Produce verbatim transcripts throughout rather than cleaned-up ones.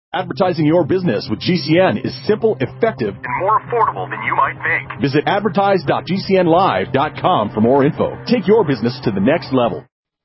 Advertising your business with G C N is simple, effective, and more affordable than you might think. Visit advertise dot g c n live dot com for more info. Take your business to the next level.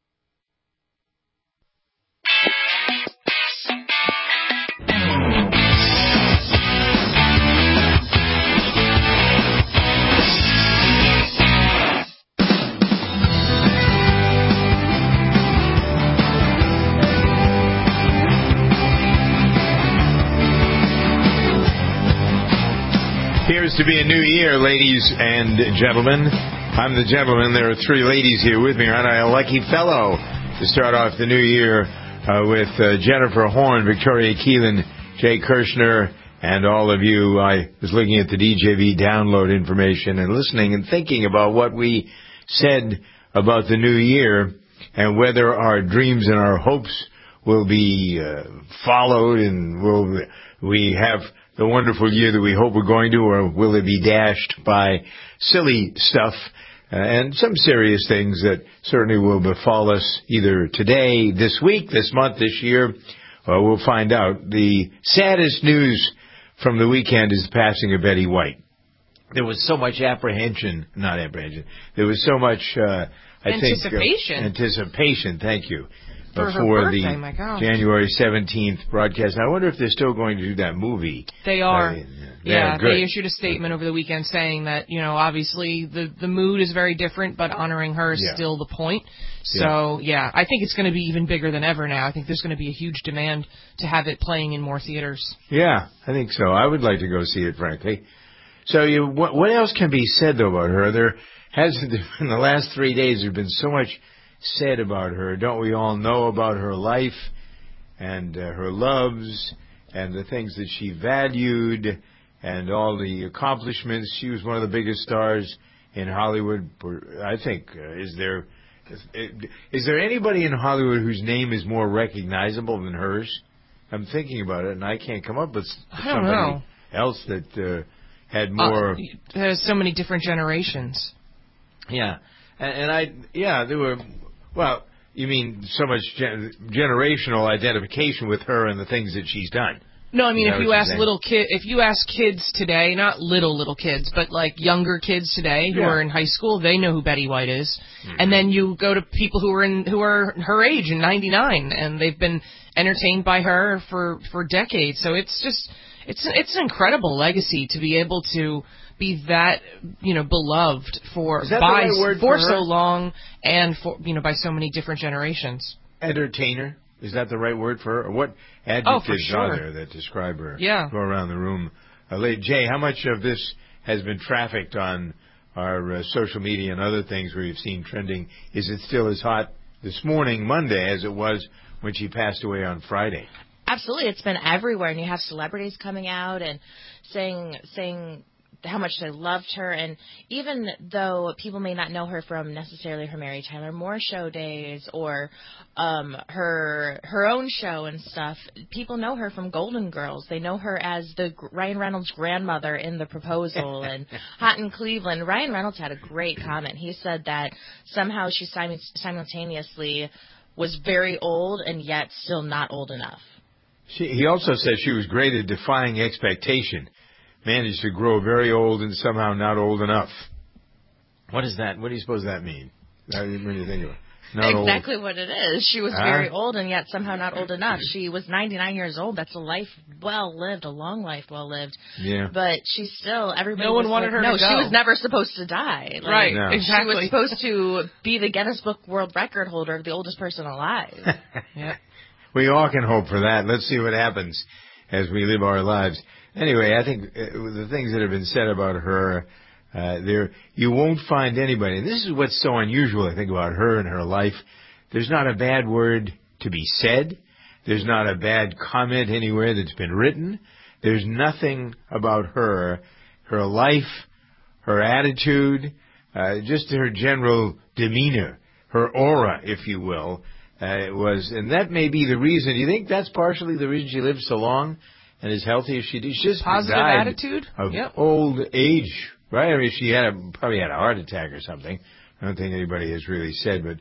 Appears to be a new year, ladies and gentlemen. I'm the gentleman. There are three ladies here with me. Aren't I a lucky fellow to start off the new year uh, with uh, Jennifer Horn, Victoria Keelan, Jay Kirshner, and all of you. I was looking at the D J V download information and listening and thinking about what we said about the new year and whether our dreams and our hopes will be uh, followed and will we have the wonderful year that we hope we're going to, or will it be dashed by silly stuff uh, and some serious things that certainly will befall us either today, this week, this month, this year? Uh, we'll find out. The saddest news from the weekend is the passing of Betty White. There was so much apprehension, not apprehension, there was so much, uh, I anticipation. think, uh, anticipation, thank you. For Before birthday, the my gosh. January seventeenth broadcast. I wonder if they're still going to do that movie. They are. Uh, yeah, good. They issued a statement over the weekend saying that, you know, obviously the, the mood is very different, but honoring her is Yeah. still the point. So, yeah. yeah, I think it's going to be even bigger than ever now. I think there's going to be a huge demand to have it playing in more theaters. Yeah, I think so. I would like to go see it, frankly. So you, what, what else can be said, though, about her? There has, in the last three days, there has been so much said about her. Don't we all know about her life and uh, her loves and the things that she valued and all the accomplishments? She was one of the biggest stars in Hollywood. I think, uh, is there is, is there anybody in Hollywood whose name is more recognizable than hers? I'm thinking about it, and I can't come up with I don't somebody know. else that uh, had more. Uh, there's so many different generations. Yeah, and, and I yeah there were. Well, you mean so much gen- generational identification with her and the things that she's done. No, I mean, if you ask saying? little kid, if you ask kids today, not little little kids, but like younger kids today who Yeah. are in high school, they know who Betty White is. Mm-hmm. And then you go to people who are in who are her age in ninety-nine, and they've been entertained by her for for decades. So it's just it's it's an incredible legacy to be able to be that, you know, beloved for Is that by the right word for for so her? long and for, you know, by so many different generations. Entertainer, is that the right word for her? Or what adjectives Oh, for sure. are there that describe her? Yeah. Go around the room. Uh, lady Jay, how much of this has been trafficked on our uh, social media and other things where you've seen trending? Is it still as hot this morning, Monday, as it was when she passed away on Friday? Absolutely, it's been everywhere, and you have celebrities coming out and saying saying how much they loved her. And even though people may not know her from necessarily her Mary Tyler Moore Show days or um, her her own show and stuff, people know her from Golden Girls. They know her as the Ryan Reynolds' grandmother in The Proposal and Hot in Cleveland. Ryan Reynolds had a great comment. He said that somehow she sim- simultaneously was very old and yet still not old enough. She, he also said she was great at defying expectation. Managed to grow very old and somehow not old enough. What is that? What do you suppose that mean? When you think of it, not exactly old. what it is. She was Huh? very old and yet somehow not old enough. She was ninety-nine years old. That's a life well lived, a long life well lived. Yeah. But she's still, everybody No one was wanted like, her no, to go. she was never supposed to die. Like, Right, No. exactly. She was supposed to be the Guinness Book World Record holder of the oldest person alive. Yeah. We all can hope for that. Let's see what happens as we live our lives. Anyway, I think uh, the things that have been said about her, uh, there you won't find anybody. And this is what's so unusual, I think, about her and her life. There's not a bad word to be said. There's not a bad comment anywhere that's been written. There's nothing about her, her life, her attitude, uh, just her general demeanor, her aura, if you will, uh, was, and that may be the reason. Do you think that's partially the reason she lived so long and as healthy as she did? She just Positive died attitude? of Yep. old age, right? I mean, she had a, probably had a heart attack or something. I don't think anybody has really said, but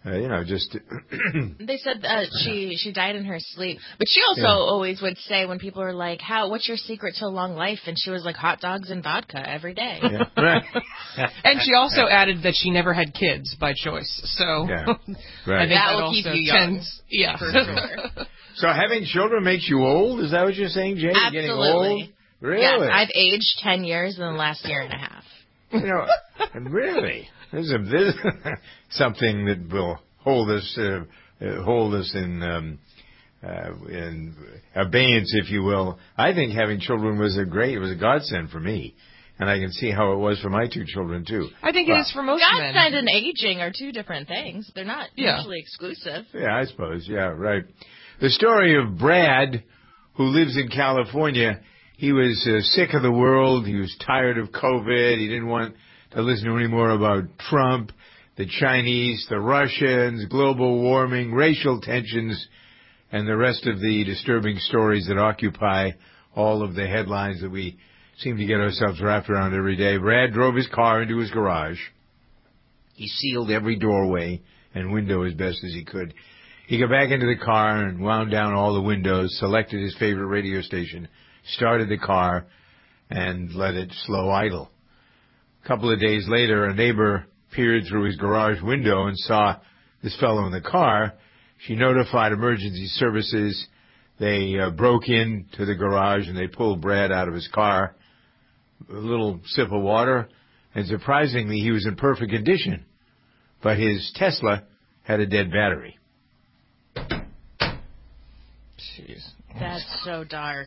Uh, you know, just they said uh, she she died in her sleep, but she also Yeah. always would say when people are like, "How? What's your secret to a long life?" And she was like, "Hot dogs and vodka every day." yeah. Right. And she also added that she never had kids by choice. So Yeah. I Right. think That that will also keep you young, tends, yeah, for sure. So having children makes you old? Is that what you're saying, Jay? You're getting old? Absolutely. Really? Yes, I've aged ten years in the last year and a half. You know, really, this is, a, this is something that will hold us uh, uh, hold us in um, uh, in abeyance, if you will. I think having children was a great, it was a godsend for me, and I can see how it was for my two children too. I think Well, it is for most men. Godsend and aging are two different things. They're not Yeah. mutually exclusive. Yeah, I suppose. Yeah, right. The story of Brad, who lives in California. He was uh, sick of the world. He was tired of COVID. He didn't want to listen to any more about Trump, the Chinese, the Russians, global warming, racial tensions, and the rest of the disturbing stories that occupy all of the headlines that we seem to get ourselves wrapped around every day. Brad drove his car into his garage. He sealed every doorway and window as best as he could. He got back into the car and wound down all the windows, selected his favorite radio station, started the car, and let it slow idle. A couple of days later, a neighbor peered through his garage window and saw this fellow in the car. She notified emergency services. They uh, broke into the garage and they pulled Brad out of his car. A little sip of water, and surprisingly, he was in perfect condition. But his Tesla had a dead battery. Jeez. That's so dark.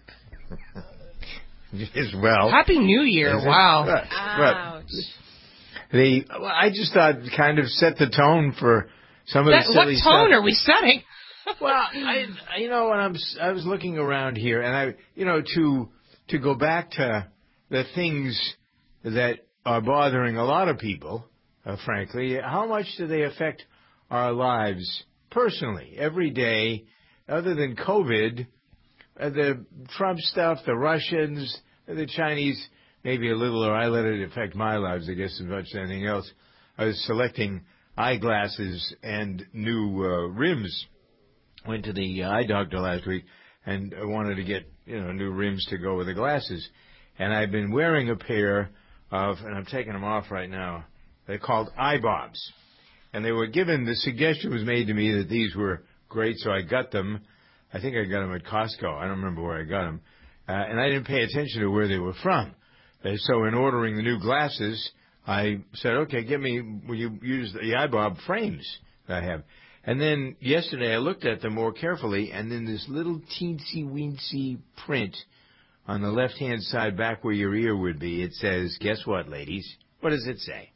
As well. Happy New Year! Is it? Wow. Right. Ouch. They, well, I just thought kind of set the tone for some of That, the what silly tone stuff. are we setting? Well, I, you know, when I'm, I was looking around here, and I, you know, to to go back to the things that are bothering a lot of people, uh, frankly, how much do they affect our lives personally, every day, other than COVID? Uh, the Trump stuff, the Russians, the Chinese, maybe a little, or I let it affect my lives, I guess, as much as anything else. I was selecting eyeglasses and new uh, rims. Went to the eye doctor last week and I wanted to get, you know, new rims to go with the glasses. And I've been wearing a pair of, and I'm taking them off right now, they're called iBobs. And they were given, the suggestion was made to me that these were great, so I got them. I think I got them at Costco. I don't remember where I got them. Uh, and I didn't pay attention to where they were from. Uh, so in ordering the new glasses, I said, okay, give me, will you use the iBob frames that I have? And then yesterday I looked at them more carefully, and then this little teensy-weensy print on the left-hand side back where your ear would be, it says, guess what, ladies? What does it say?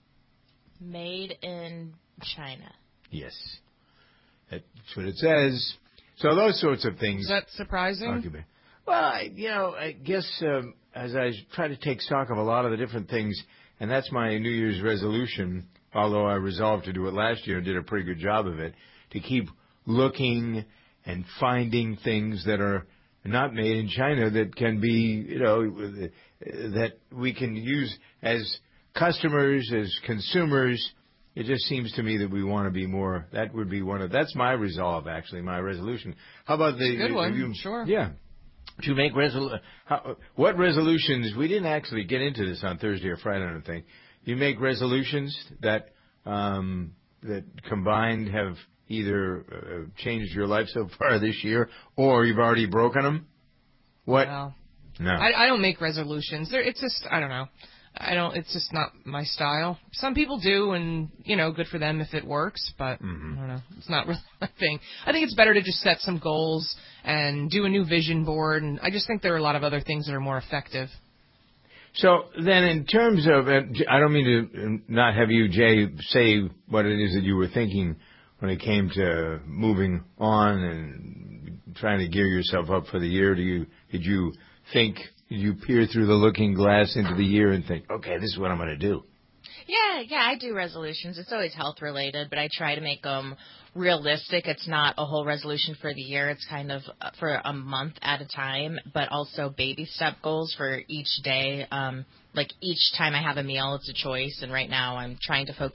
Made in China. Yes. That's what it says. So those sorts of things. Is that surprising? Occupy. Well, I, you know, I guess um, as I try to take stock of a lot of the different things, and that's my New Year's resolution, although I resolved to do it last year and did a pretty good job of it, to keep looking and finding things that are not made in China that can be, you know, that we can use as customers, as consumers. It just seems to me that we want to be more, that would be one of, that's my resolve, actually, my resolution. How about the... Good one, you, sure. Yeah. To make resol, how, what resolutions, we didn't actually get into this on Thursday or Friday, I don't think. You make resolutions that, um, that combined have either uh, changed your life so far this year, or you've already broken them? What? No. No. I, I don't make resolutions. They're, it's just, I don't know. I don't, it's just not my style. Some people do, and, you know, good for them if it works, but Mm-hmm. I don't know. It's not really my thing. I think it's better to just set some goals and do a new vision board, and I just think there are a lot of other things that are more effective. So then in terms of, I don't mean to not have you, Jay, say what it is that you were thinking when it came to moving on and trying to gear yourself up for the year. Do you, did you think, did you peer through the looking glass into the year and think, okay, this is what I'm going to do? Yeah, yeah, I do resolutions. It's always health related, but I try to make them realistic. It's not a whole resolution for the year. It's kind of for a month at a time, but also baby step goals for each day. Um, like each time I have a meal, it's a choice. And right now I'm trying to focus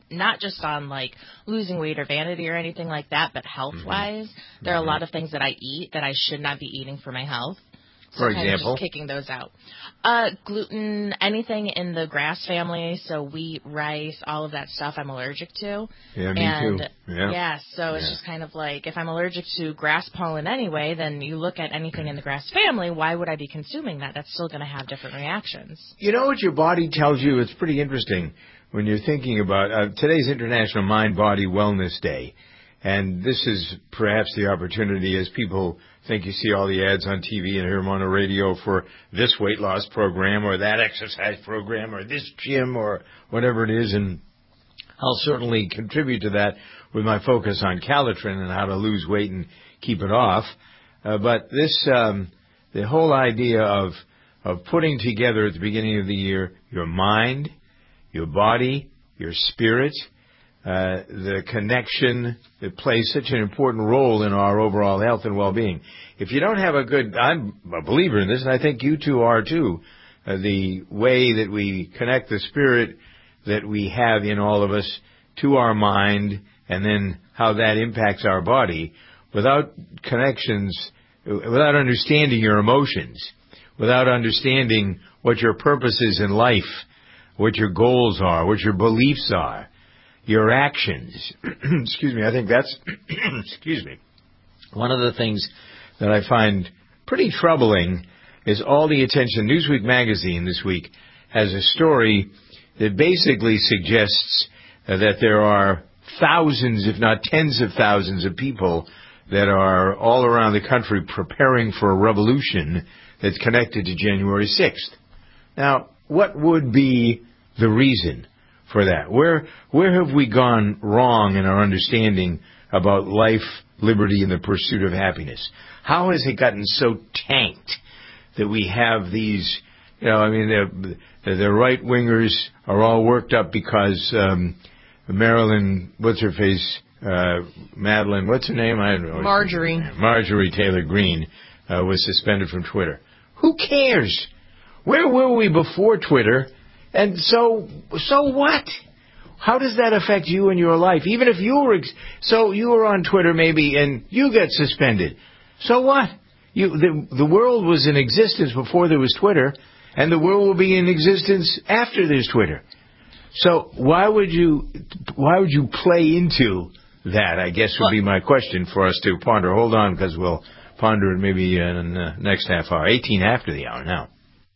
not just on, like, losing weight or vanity or anything like that, but health-wise. Mm-hmm. There are mm-hmm. a lot of things that I eat that I should not be eating for my health. So for kind example? of just kicking those out. Uh, gluten, anything in the grass family, so wheat, rice, all of that stuff I'm allergic to. Yeah, me and, too. Yeah, yeah so yeah. it's just kind of like, if I'm allergic to grass pollen anyway, then you look at anything in the grass family, why would I be consuming that? That's still going to have different reactions. You know what your body tells you? It's pretty interesting when you're thinking about uh, today's International Mind-Body Wellness Day. And this is perhaps the opportunity, as people think you see all the ads on T V and hear them on the radio for this weight loss program or that exercise program or this gym or whatever it is. And I'll certainly contribute to that with my focus on Calitrin and how to lose weight and keep it off. Uh, but this, um, the whole idea of, of putting together at the beginning of the year your mind, your body, your spirit, Uh, the connection that plays such an important role in our overall health and well-being. If you don't have a good, I'm a believer in this, and I think you two are too, uh, the way that we connect the spirit that we have in all of us to our mind and then how that impacts our body, without connections, without understanding your emotions, without understanding what your purpose is in life, what your goals are, what your beliefs are, your actions. Excuse me. I think that's, excuse me, one of the things that I find pretty troubling is all the attention. Newsweek magazine this week has a story that basically suggests uh, that there are thousands, if not tens of thousands of people that are all around the country preparing for a revolution that's connected to January sixth. Now, what would be the reason for that? Where where have we gone wrong in our understanding about life, liberty, and the pursuit of happiness? How has it gotten so tanked that we have these, you know, I mean, the, the right-wingers are all worked up because um, Marilyn, what's her face, uh, Madeline, what's her name? I don't know. Marjorie. Marjorie Taylor Greene uh, was suspended from Twitter. Who cares? Where were we before Twitter? And so, so what? How does that affect you in your life? Even if you were, so you were on Twitter maybe and you get suspended. So what? You, the, the world was in existence before there was Twitter, and the world will be in existence after there's Twitter. So why would you, why would you play into that, I guess would be my question for us to ponder. Hold on, because we'll ponder it maybe in the next half hour. eighteen after the hour now.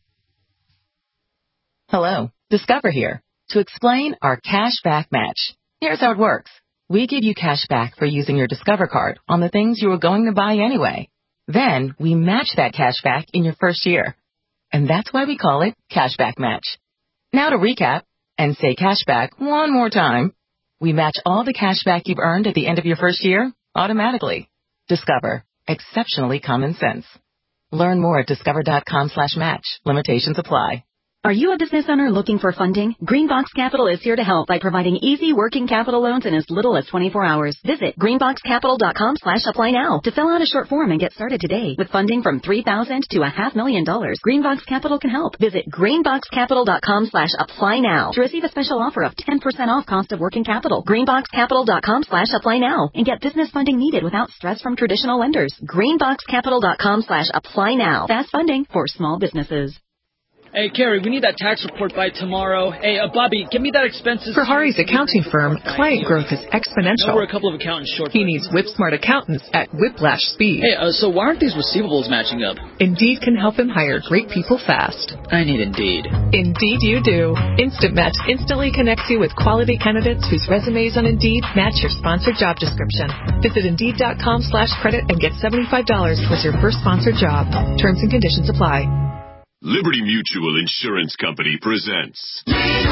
Hello, Discover here to explain our cash back match. Here's how it works. We give you cash back for using your Discover card on the things you were going to buy anyway. Then we match that cash back in your first year. And that's why we call it Cashback Match. Now to recap and say cashback one more time. We match all the cash back you've earned at the end of your first year automatically. Discover. Exceptionally common sense. Learn more at discover.com slash match. Limitations apply. Are you a business owner looking for funding? Greenbox Capital is here to help by providing easy working capital loans in as little as twenty-four hours. Visit greenboxcapital.com slash apply now to fill out a short form and get started today. With funding from three thousand dollars to a half million dollars, Greenbox Capital can help. Visit greenboxcapital.com slash apply now to receive a special offer of ten percent off cost of working capital. greenboxcapital.com slash apply now and get business funding needed without stress from traditional lenders. greenboxcapital.com slash apply now. Fast funding for small businesses. Hey, Carrie, we need that tax report by tomorrow. Hey, uh, Bobby, give me that expenses. For Hari's accounting firm, client growth is exponential. We're a couple of accountants short. He needs whip-smart accountants at whiplash speed. Hey, uh, so why aren't these receivables matching up? Indeed can help him hire great people fast. I need Indeed. Indeed you do. Instant Match instantly connects you with quality candidates whose resumes on Indeed match your sponsored job description. Visit Indeed.com slash credit and get seventy-five dollars towards your first sponsored job. Terms and conditions apply. Liberty Mutual Insurance Company presents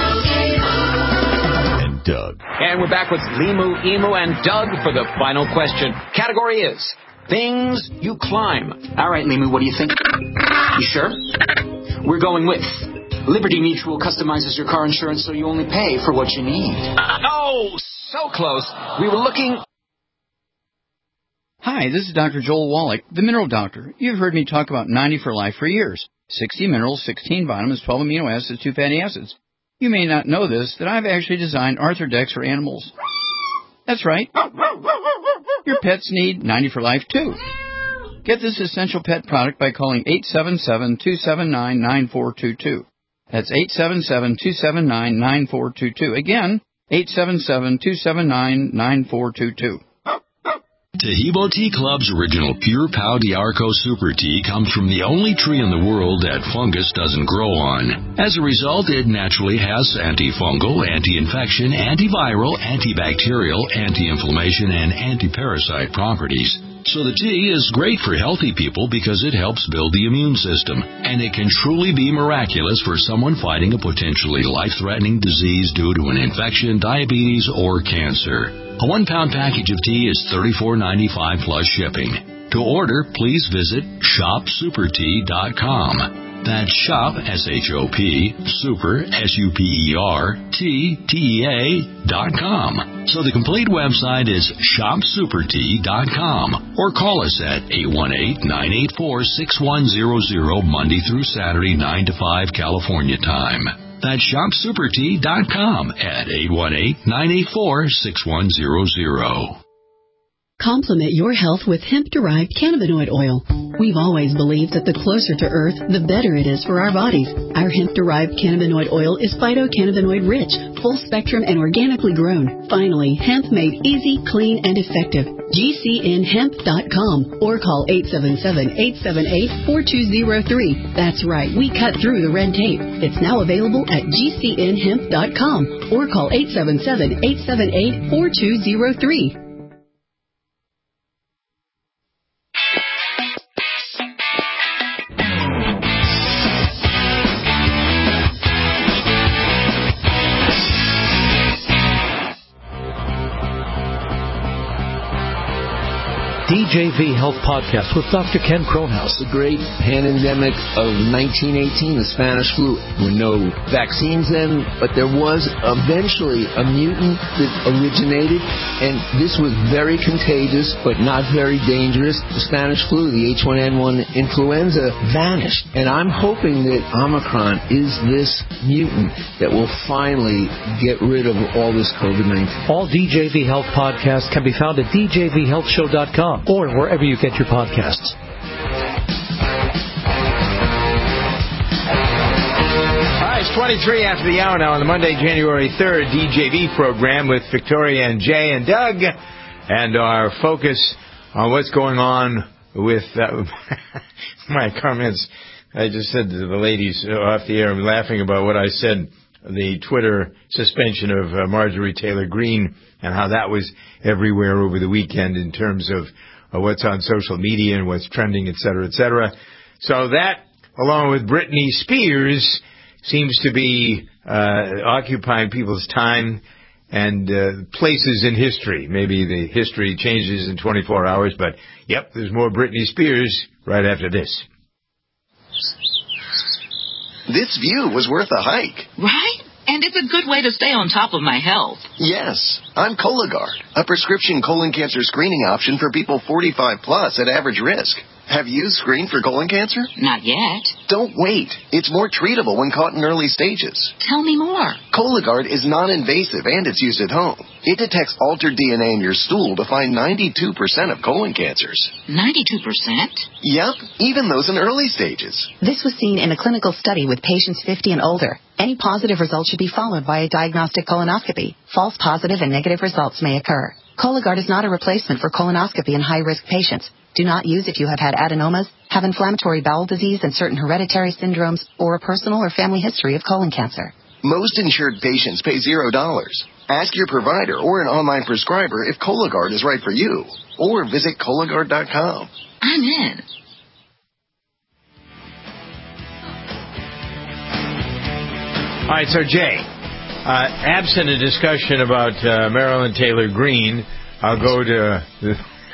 and Doug. And we're back with Limu, Emu, and Doug for the final question. Category is things you climb. All right, Limu, what do you think? You sure? We're going with Liberty Mutual customizes your car insurance so you only pay for what you need. Oh, so close. We were looking... Hi, this is Doctor Joel Wallach, the Mineral Doctor. You've heard me talk about ninety for Life for years. sixty minerals, sixteen vitamins, twelve amino acids, two fatty acids. You may not know this, that I've actually designed Arthrodex for animals. That's right. Your pets need ninety for life, too. Get this essential pet product by calling eight seven seven, two seven nine, nine four two two. That's eight seven seven, two seven nine, nine four two two. Again, eight seven seven, two seven nine, nine four two two. Tahibo Tea Club's original Pure Pau D'Arco Super Tea comes from the only tree in the world that fungus doesn't grow on. As a result, it naturally has antifungal, anti-infection, antiviral, antibacterial, anti-inflammation, and anti-parasite properties. So the tea is great for healthy people because it helps build the immune system, and it can truly be miraculous for someone fighting a potentially life-threatening disease due to an infection, diabetes, or cancer. A one-pound package of tea is thirty-four ninety-five plus shipping. To order, please visit shop super tea dot com. That's shop, S H O P, super, S U P E R, T, T E A, dot com. So the complete website is shop super tea dot com. Or call us at eight one eight, nine eight four, six one zero zero Monday through Saturday, nine to five California time. That's shop super tea dot com at eight one eight, nine eight four, six one zero zero. Complement your health with hemp-derived cannabinoid oil. We've always believed that the closer to Earth, the better it is for our bodies. Our hemp-derived cannabinoid oil is phytocannabinoid-rich, full-spectrum, and organically grown. Finally, hemp made easy, clean, and effective. G C N hemp dot com or call eight seven seven, eight seven eight, four two zero three. That's right, we cut through the red tape. It's now available at G C N hemp dot com or call eight seven seven, eight seven eight, four two zero three. D J V Health Podcast with Doctor Ken Kronhaus. The great pandemic of nineteen eighteen, the Spanish flu. There were no vaccines then, but there was eventually a mutant that originated, and this was very contagious, but not very dangerous. The Spanish flu, the H one N one influenza, vanished, and I'm hoping that Omicron is this mutant that will finally get rid of all this COVID nineteen. All D J V Health podcasts can be found at D J V health show dot com. Or wherever you get your podcasts. All right, it's twenty-three after the hour now on the Monday, January third D J V program with Victoria and Jay and Doug, and our focus on what's going on with uh, my comments. I just said to the ladies off the air, I'm laughing about what I said, the Twitter suspension of uh, Marjorie Taylor Greene, and how that was everywhere over the weekend in terms of uh, what's on social media and what's trending, et cetera, et cetera. So that, along with Britney Spears, seems to be uh, occupying people's time and uh, places in history. Maybe the history changes in twenty-four hours, but, yep, there's more Britney Spears right after this. This view was worth a hike. Right? And it's a good way to stay on top of my health. Yes. I'm Cologuard, a prescription colon cancer screening option for people forty-five plus at average risk. Have you screened for colon cancer? Not yet. Don't wait. It's more treatable when caught in early stages. Tell me more. Cologuard is non-invasive and it's used at home. It detects altered D N A in your stool to find ninety-two percent of colon cancers. ninety-two percent? Yep, even those in early stages. This was seen in a clinical study with patients fifty and older. Any positive result should be followed by a diagnostic colonoscopy. False positive and negative results may occur. Cologuard is not a replacement for colonoscopy in high-risk patients. Do not use if you have had adenomas, have inflammatory bowel disease and certain hereditary syndromes, or a personal or family history of colon cancer. Most insured patients pay zero dollars. Ask your provider or an online prescriber if Cologuard is right for you, or visit Cologuard dot com. I'm in. All right, so Jay, uh, absent a discussion about uh, Marilyn Taylor Greene, I'll go to the,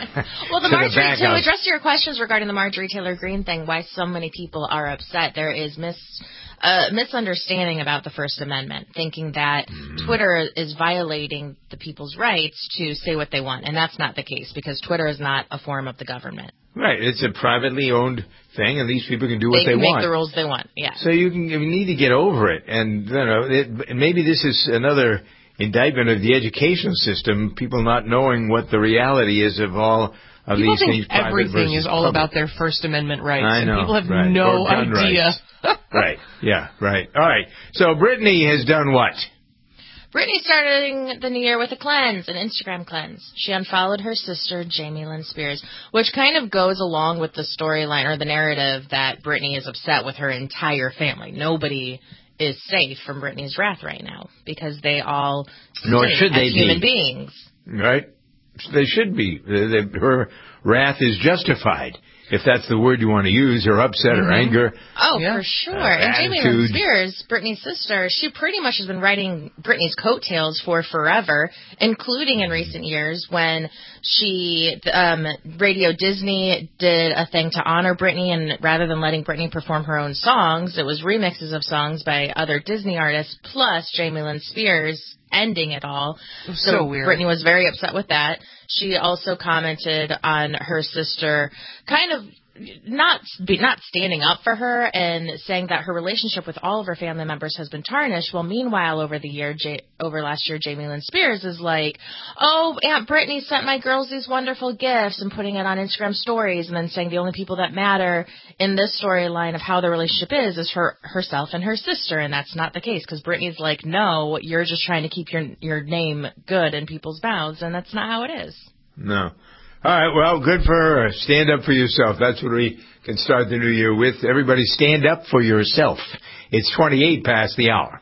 Well, the to Marjorie, the to back address your questions regarding the Marjorie Taylor Greene thing, why so many people are upset, there is mis, uh, misunderstanding about the First Amendment, thinking that mm-hmm. Twitter is violating the people's rights to say what they want, and that's not the case, because Twitter is not a form of the government. Right, it's a privately owned thing, and these people can do what they, they can want. They make the rules they want, yeah. So you can you need to get over it, and you know, it, maybe this is another indictment of the educational system, people not knowing what the reality is of all of people these think things. Everything is all public. about their First Amendment rights, I know, and people have right. no idea. Right, yeah, right. All right, so Brittany has done what? Brittany starting the new year with a cleanse, an Instagram cleanse. She unfollowed her sister, Jamie Lynn Spears, which kind of goes along with the storyline or the narrative that Brittany is upset with her entire family. Nobody is safe from Brittany's wrath right now because they all Nor should as they human be. beings. Right? They should be. Her wrath is justified, if that's the word you want to use, or upset mm-hmm. or anger. Oh, yeah. for sure. Uh, and Jamie Lynn attitude. Spears, Brittany's sister, she pretty much has been riding Brittany's coattails for forever, including in recent years when she, um, Radio Disney did a thing to honor Brittany, and rather than letting Brittany perform her own songs, it was remixes of songs by other Disney artists, plus Jamie Lynn Spears ending it all. So, so weird. Brittany was very upset with that. She also commented on her sister kind of not not standing up for her and saying that her relationship with all of her family members has been tarnished. Well, meanwhile, over the year, J- over last year, Jamie Lynn Spears is like, oh, Aunt Brittany sent my girls these wonderful gifts and putting it on Instagram stories, and then saying the only people that matter in this storyline of how the relationship is is her herself and her sister, and that's not the case, because Brittany's like, no, you're just trying to keep your your name good in people's mouths, and that's not how it is. No. All right, well, good for her. Stand up for yourself. That's what we can start the new year with. Everybody stand up for yourself. It's twenty-eight past the hour.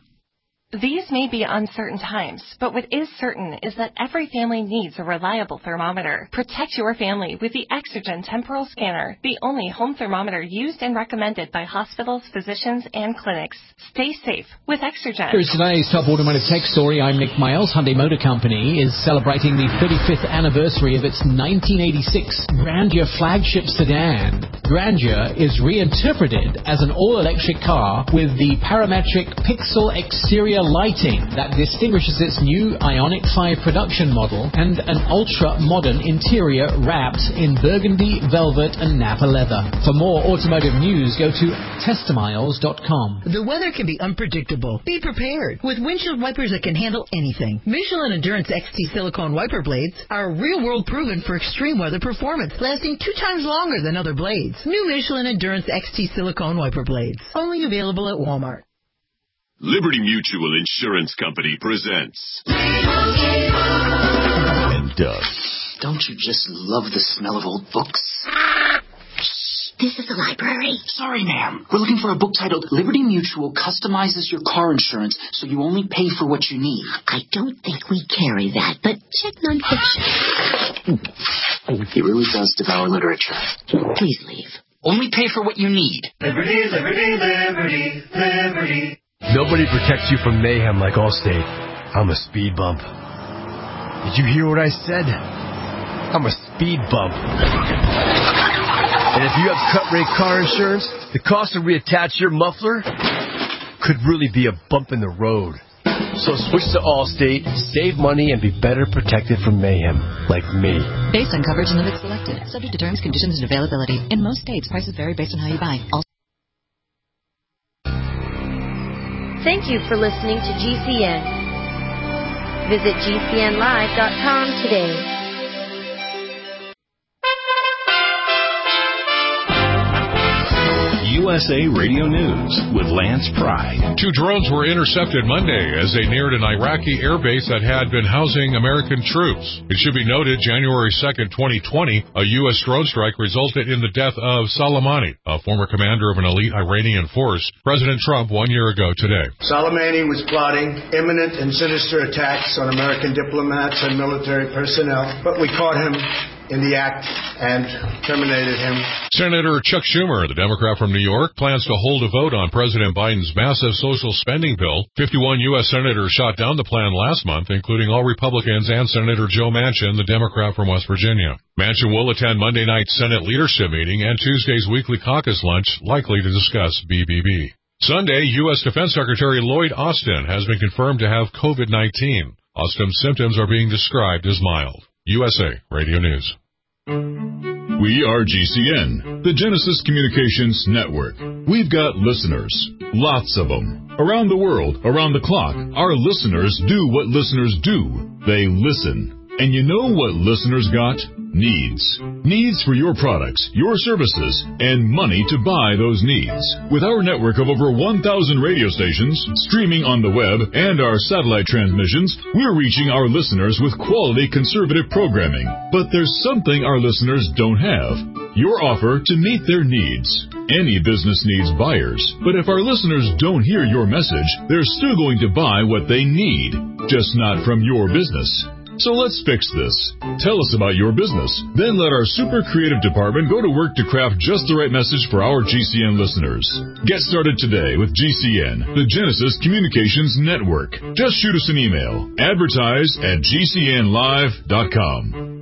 These may be uncertain times, but what is certain is that every family needs a reliable thermometer. Protect your family with the Exergen Temporal Scanner, the only home thermometer used and recommended by hospitals, physicians, and clinics. Stay safe with Exergen. Here's today's top automotive tech story. I'm Nick Miles. Hyundai Motor Company is celebrating the thirty-fifth anniversary of its nineteen eighty-six Grandeur flagship sedan. Grandeur is reinterpreted as an all-electric car with the parametric pixel exterior lighting that distinguishes its new Ioniq five production model and an ultra-modern interior wrapped in burgundy, velvet, and Napa leather. For more automotive news, go to Testamiles dot com. The weather can be unpredictable. Be prepared with windshield wipers that can handle anything. Michelin Endurance X T silicone wiper blades are real-world proven for extreme weather performance, lasting two times longer than other blades. New Michelin Endurance X T silicone wiper blades, only available at Walmart. Liberty Mutual Insurance Company presents. And Doug. Don't you just love the smell of old books? This is the library. Sorry, ma'am. We're looking for a book titled Liberty Mutual Customizes Your Car Insurance so you only pay for what you need. I don't think we carry that, but check nonfiction. He really does devour literature. Please leave. Only pay for what you need. Liberty, liberty, liberty, liberty. Nobody protects you from mayhem like Allstate. I'm a speed bump. Did you hear what I said? I'm a speed bump. And if you have cut-rate car insurance, the cost to reattach your muffler could really be a bump in the road. So switch to Allstate, save money, and be better protected from mayhem, like me. Based on coverage and limits selected, subject to terms, conditions, and availability. In most states, prices vary based on how you buy. All- Thank you for listening to G C N. Visit G C N live dot com today. U S A Radio News with Lance Pride. Two drones were intercepted Monday as they neared an Iraqi airbase that had been housing American troops. It should be noted January second, twenty twenty, a U S drone strike resulted in the death of Soleimani, a former commander of an elite Iranian force. President Trump one year ago today. Soleimani was plotting imminent and sinister attacks on American diplomats and military personnel, but we caught him in the act and terminated him. Senator Chuck Schumer, the Democrat from New York, plans to hold a vote on President Biden's massive social spending bill. fifty-one U S senators shot down the plan last month, including all Republicans and Senator Joe Manchin, the Democrat from West Virginia. Manchin will attend Monday night's Senate leadership meeting and Tuesday's weekly caucus lunch, likely to discuss B B B. Sunday, U S Defense Secretary Lloyd Austin has been confirmed to have COVID nineteen. Austin's symptoms are being described as mild. U S A Radio News. We are G C N, the Genesis Communications Network. We've got listeners, lots of them. Around the world, around the clock, our listeners do what listeners do. They listen. And you know what listeners got? Needs. Needs for your products, your services, and money to buy those needs. With our network of over one thousand radio stations, streaming on the web, and our satellite transmissions, we're reaching our listeners with quality conservative programming. But there's something our listeners don't have. Your offer to meet their needs. Any business needs buyers. But if our listeners don't hear your message, they're still going to buy what they need, just not from your business. So let's fix this. Tell us about your business. Then let our super creative department go to work to craft just the right message for our G C N listeners. Get started today with G C N, the Genesis Communications Network. Just shoot us an email. Advertise at G C N live dot com.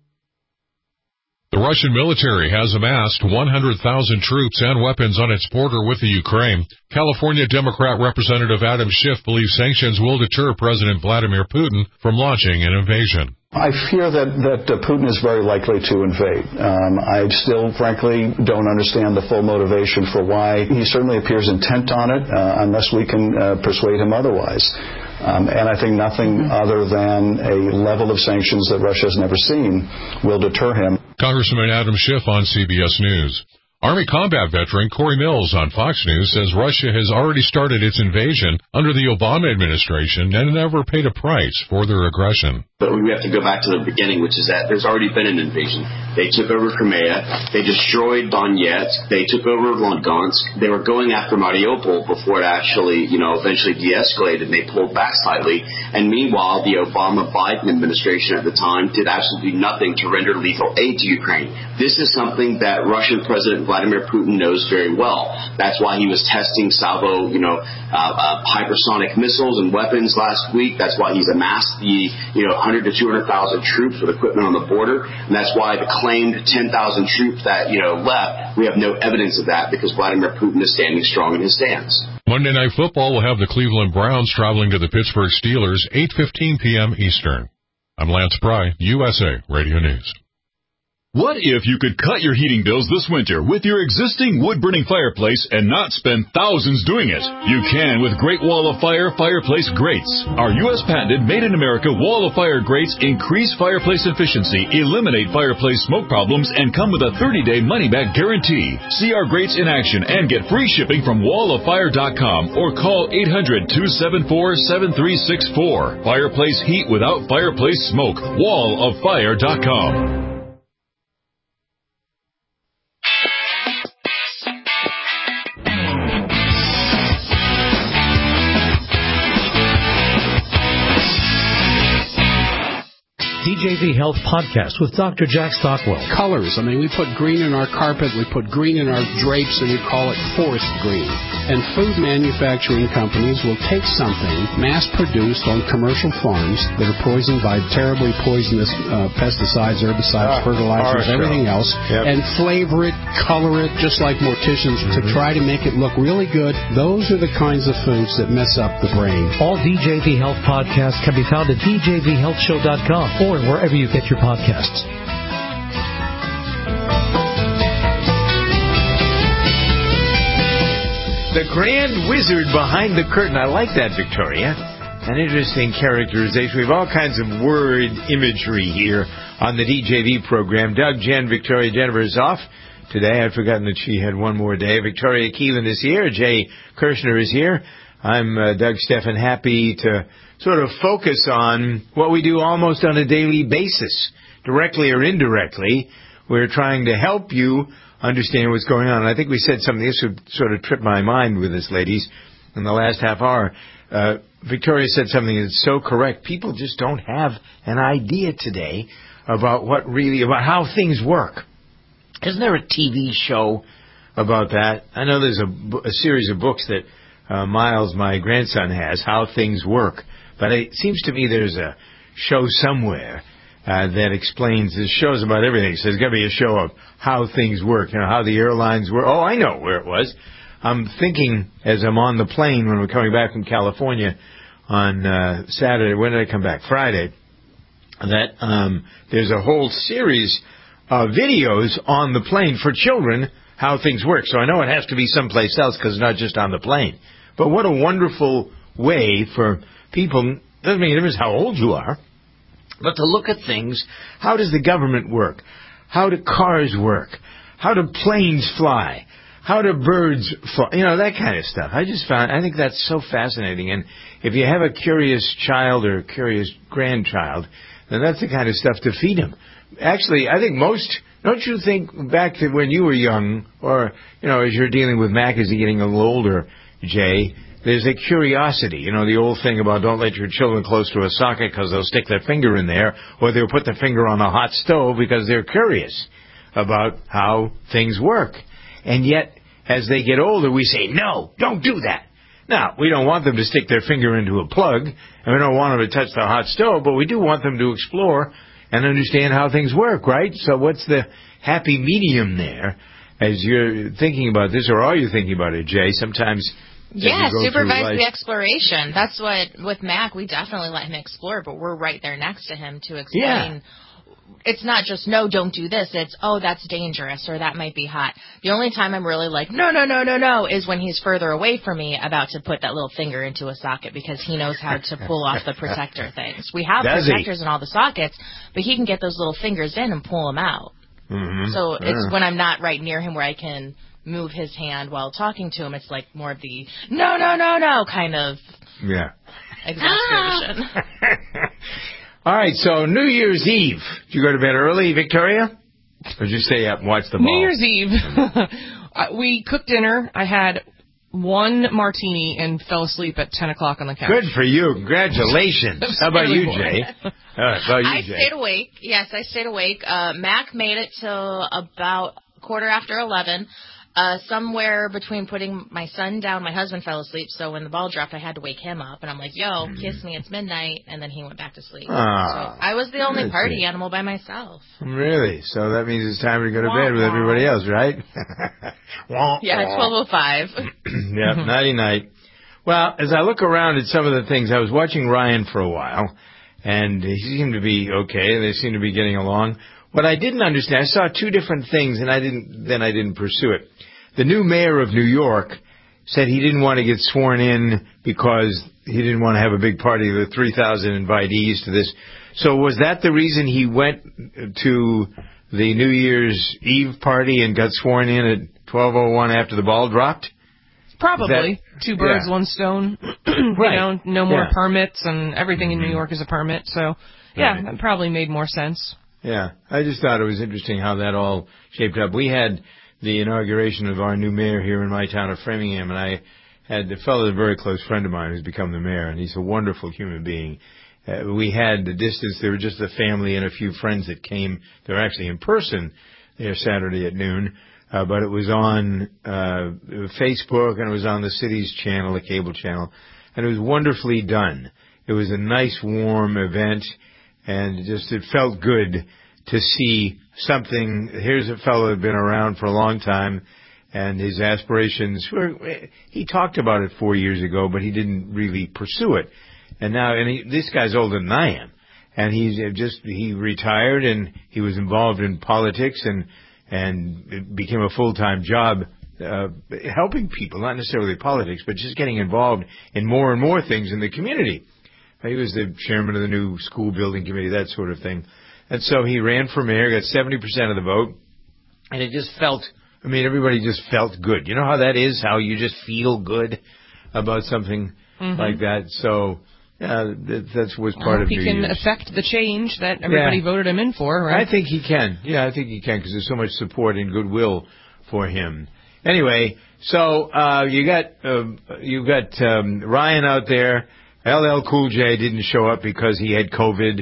The Russian military has amassed one hundred thousand troops and weapons on its border with the Ukraine. California Democrat Representative Adam Schiff believes sanctions will deter President Vladimir Putin from launching an invasion. I fear that, that uh, Putin is very likely to invade. Um, I still, frankly, don't understand the full motivation for why. He certainly appears intent on it, uh, unless we can uh, persuade him otherwise. Um, and I think nothing other than a level of sanctions that Russia has never seen will deter him. Congressman Adam Schiff on C B S News. Army combat veteran Corey Mills on Fox News says Russia has already started its invasion under the Obama administration and never paid a price for their aggression. But we have to go back to the beginning, which is that there's already been an invasion. They took over Crimea. They destroyed Donetsk. They took over Lugansk. They were going after Mariupol before it actually, you know, eventually de-escalated. They pulled back slightly. And meanwhile, the Obama-Biden administration at the time did absolutely nothing to render lethal aid to Ukraine. This is something that Russian President Vladimir Putin knows very well. That's why he was testing salvo, you know, uh, uh, hypersonic missiles and weapons last week. That's why he's amassed the, you know, one hundred to two hundred thousand troops with equipment on the border. And that's why the claimed ten thousand troops that, you know, left, we have no evidence of that because Vladimir Putin is standing strong in his stance. Monday Night Football will have the Cleveland Browns traveling to the Pittsburgh Steelers, eight fifteen p.m. Eastern. I'm Lance Pry, U S A Radio News. What if you could cut your heating bills this winter with your existing wood-burning fireplace and not spend thousands doing it? You can with Great Wall of Fire fireplace grates. Our U S patented made-in-America Wall of Fire grates increase fireplace efficiency, eliminate fireplace smoke problems, and come with a thirty-day money-back guarantee. See our grates in action and get free shipping from wall of fire dot com or call eight hundred, two seven four, seven three six four. Fireplace heat without fireplace smoke. wall of fire dot com. D J V Health Podcast with Doctor Jack Stockwell. Colors. I mean, we put green in our carpet, we put green in our drapes, and we call it forest green. And food manufacturing companies will take something mass-produced on commercial farms that are poisoned by terribly poisonous uh, pesticides, herbicides, uh, fertilizers, everything else, yep. and flavor it, color it, just like morticians, mm-hmm. to try to make it look really good. Those are the kinds of foods that mess up the brain. All D J V Health podcasts can be found at D J V health show dot com or wherever you get your podcasts. The Grand Wizard behind the curtain. I like that, Victoria. An interesting characterization. We have all kinds of word imagery here on the D J V program. Doug, Jen, Victoria, Jennifer is off today. I'd forgotten that she had one more day. Victoria Keelan is here. Jay Kirshner is here. I'm uh, Doug Stephan, happy to sort of focus on what we do almost on a daily basis, directly or indirectly. We're trying to help you understand what's going on. And I think we said something, this would sort of trip my mind with us, ladies, in the last half hour. Uh, Victoria said something that's so correct. People just don't have an idea today about what really, about how things work. Isn't there a T V show about that? I know there's a, a series of books that uh, Miles, my grandson, has, How Things Work. But it seems to me there's a show somewhere uh, that explains, this show's about everything. So there's got to be a show of how things work, you know, how the airlines work. Oh, I know where it was. I'm thinking as I'm on the plane when we're coming back from California on uh, Saturday. When did I come back? Friday. That um, there's a whole series of videos on the plane for children, how things work. So I know it has to be someplace else because it's not just on the plane. But what a wonderful way for people, doesn't make a difference how old you are, but to look at things. How does the government work? How do cars work? How do planes fly? How do birds fly? You know, that kind of stuff. I just found, I think that's so fascinating. And if you have a curious child or a curious grandchild, then that's the kind of stuff to feed them. Actually, I think most, don't you think back to when you were young, or, you know, as you're dealing with Mac as he's getting a little older, Jay, there's a curiosity. You know, the old thing about don't let your children close to a socket because they'll stick their finger in there, or they'll put their finger on a hot stove because they're curious about how things work. And yet, as they get older, we say, no, don't do that. Now, we don't want them to stick their finger into a plug, and we don't want them to touch the hot stove, but we do want them to explore and understand how things work, right? So what's the happy medium there as you're thinking about this, or are you thinking about it, Jay? Sometimes... Yeah, supervise the exploration. That's what, with Mac, we definitely let him explore, but we're right there next to him to explain. Yeah. It's not just, no, don't do this. It's, oh, that's dangerous, or that might be hot. The only time I'm really like, no, no, no, no, no, is when he's further away from me about to put that little finger into a socket because he knows how to pull off the protector things. We have Does protectors he? in all the sockets, but he can get those little fingers in and pull them out. Mm-hmm. So yeah. It's when I'm not right near him where I can move his hand while talking to him. It's like more of the no, no, no, no kind of yeah exasperation. All right, so New Year's Eve. Did you go to bed early, Victoria? Or did you stay up and watch the ball? New Year's Eve. We cooked dinner. I had one martini and fell asleep at ten o'clock on the couch. Good for you. Congratulations. How about you, Jay? Uh, how about you, I Jay? stayed awake. Yes, I stayed awake. Uh, Mac made it till about quarter after eleven. Uh, somewhere between putting my son down, my husband fell asleep, so when the ball dropped, I had to wake him up, and I'm like, yo, kiss me, it's midnight, and then he went back to sleep. Ah, so I was the only party see. animal by myself. Really? So that means it's time to go to bed with everybody else, right? Yeah, twelve oh five. Yeah, nighty-night. Well, as I look around at some of the things, I was watching Ryan for a while, and he seemed to be okay, they seemed to be getting along. What I didn't understand, I saw two different things, and I didn't. Then I didn't pursue it. The new mayor of New York said he didn't want to get sworn in because he didn't want to have a big party of the three thousand invitees to this. So was that the reason he went to the New Year's Eve party and got sworn in at twelve oh one after the ball dropped? Probably. That, Two birds, yeah. one stone. you right. know, no more yeah. permits, and everything mm-hmm. in New York is a permit. So, yeah, right. that probably made more sense. Yeah, I just thought it was interesting how that all shaped up. We had the inauguration of our new mayor here in my town of Framingham, and I had a fellow, a very close friend of mine who's become the mayor, and he's a wonderful human being. Uh, we had the distance. There were just a family and a few friends that came. They were actually in person there Saturday at noon, uh, but it was on uh, Facebook, and it was on the city's channel, the cable channel, and it was wonderfully done. It was a nice, warm event. And just it felt good to see something. Here's a fellow who had been around for a long time, and his aspirations were, he talked about it four years ago, but he didn't really pursue it. And now, and he, this guy's older than I am, and he's just, he retired, and he was involved in politics, and, and it became a full-time job, uh, helping people, not necessarily politics, but just getting involved in more and more things in the community. He was the chairman of the new school building committee, that sort of thing. And so he ran for mayor, got seventy percent of the vote, and it just felt, I mean, everybody just felt good. You know how that is, how you just feel good about something mm-hmm. like that? So, yeah, that that's, was part well, of New Year's. He can affect the change that everybody yeah. voted him in for, right? I think he can. Yeah, I think he can, because there's so much support and goodwill for him. Anyway, so uh, you got, uh, you got um, Ryan out there. L L Cool J didn't show up because he had COVID.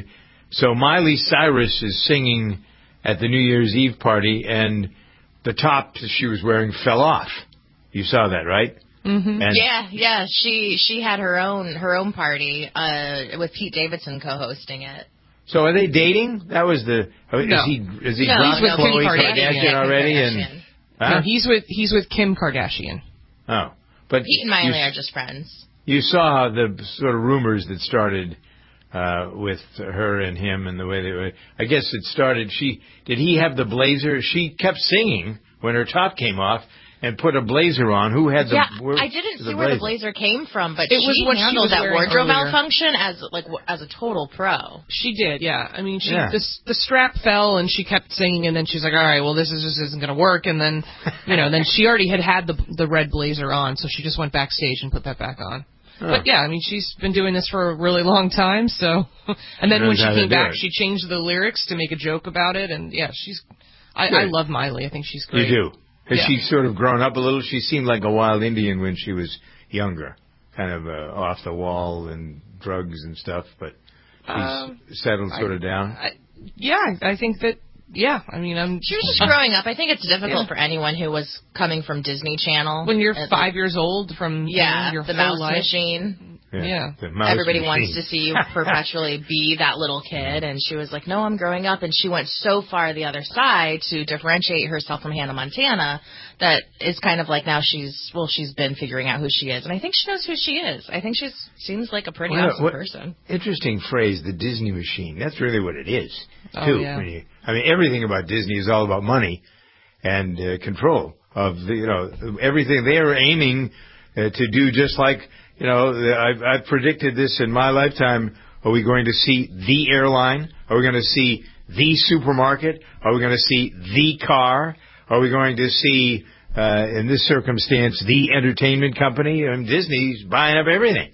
So Miley Cyrus is singing at the New Year's Eve party, and the top that she was wearing fell off. You saw that, right? Mm-hmm. Yeah, yeah. She she had her own her own party uh, with Pete Davidson co-hosting it. So are they dating? That was the. No. Is he is he no, dropped he's with Khloe Kim Kardashian, Kardashian already? Kardashian. And huh? No, he's with he's with Kim Kardashian. Oh, but Pete and Miley you, are just friends. You saw the sort of rumors that started uh, with her and him and the way they were. I guess it started. She did he have the blazer? She kept singing when her top came off. And put a blazer on. Who had the? Yeah, where, I didn't the see where the blazer came from, but it she was what handled she was that wardrobe earlier. malfunction as like as a total pro. She did, yeah. I mean, she Yeah. the the strap fell and she kept singing, and then she's like, all right, well, this is just isn't going to work. And then, you know, then she already had had the the red blazer on, so she just went backstage and put that back on. Oh. But yeah, I mean, she's been doing this for a really long time. So, and then Knows when she how to came do back, it. she changed the lyrics to make a joke about it, and yeah, she's. I, I love Miley. I think she's great. You do. Has Yeah. she sort of grown up a little? She seemed like a wild Indian when she was younger, kind of uh, off the wall and drugs and stuff. But she's Um, settled sort I- of down. I, yeah, I think that. Yeah, I mean, I'm. She was just growing up. I think it's difficult Yeah. for anyone who was coming from Disney Channel. When you're And, five years old, from you yeah, know, your the whole mouse life. machine. Yeah. The mouse Everybody machine. wants to see you perpetually be that little kid, and she was like, no, I'm growing up, and she went so far the other side to differentiate herself from Hannah Montana that it's kind of like now she's, well, she's been figuring out who she is, and I think she knows who she is. I think she seems like a pretty Well, awesome what- person. Interesting phrase, the Disney machine. That's really what it is, Oh, too. yeah. When you- I mean, everything about Disney is all about money and uh, control of the, you know, everything they are aiming uh, to do. Just like, you know, I've, I've predicted this in my lifetime. Are we going to see the airline? Are we going to see the supermarket? Are we going to see the car? Are we going to see, uh, in this circumstance, the entertainment company? And Disney's buying up everything.